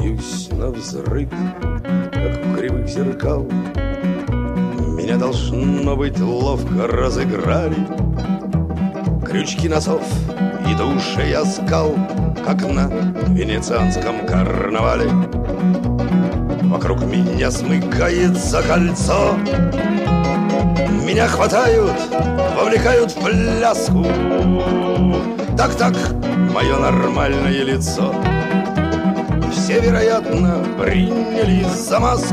надеюсь на взрыв, как у кривых зеркал. Меня, должно быть, ловко разыграли. Крючки носов и до ушей оскал, как на венецианском карнавале. Вокруг меня смыкается кольцо. Меня хватают, вовлекают в пляску. Так-так, мое нормальное лицо все, вероятно, приняли за маску.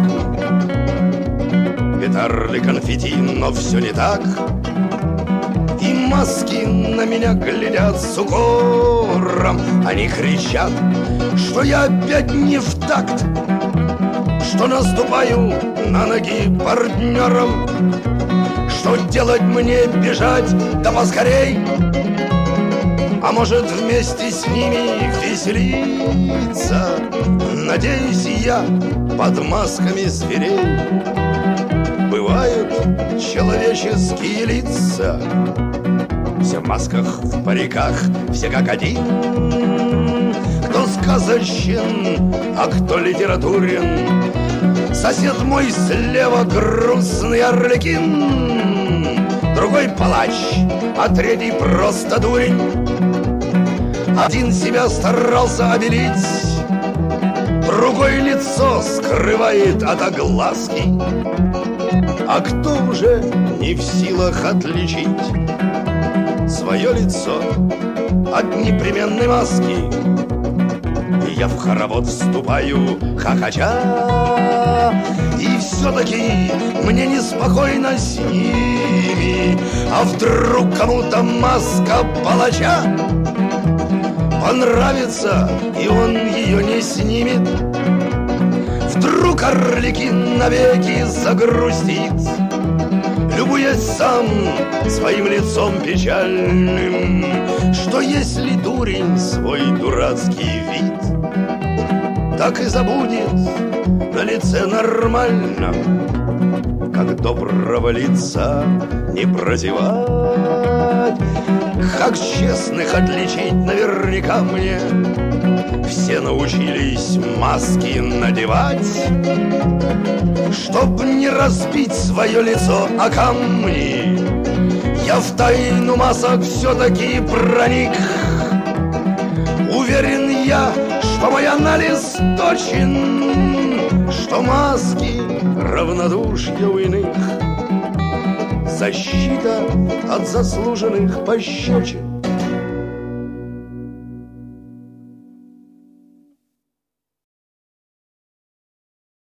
Петарды, конфетти, но все не так. И маски на меня глядят с укором. Они кричат, что я опять не в такт, что наступаю на ноги партнеров. Что делать мне, бежать, да поскорей? А может, вместе с ними веселиться? Надеюсь, я под масками зверей. Бывают человеческие лица, все в масках, в париках, все как один. Кто сказочен, а кто литературен. Сосед мой слева грустный арлекин, другой палач, а третий просто дурень. Один себя старался обелить, другой лицо скрывает от огласки. А кто уже не в силах отличить свое лицо от непременной маски? И я в хоровод вступаю, хохоча, и все-таки мне неспокойно с ними. А вдруг кому-то маска палача понравится, и он ее не снимет? Вдруг Арлекин навеки загрустит, любуясь сам своим лицом печальным. Что если дурень свой дурацкий вид так и забудет на лице нормальном, как доброго лица не прозевать? Как честных отличить наверняка мне все научились маски надевать, чтоб не разбить свое лицо о камни. Я в тайну масок все-таки проник. Уверен я, что мой анализ точен, что маски равнодушие у иных, защита от заслуженных пощечин.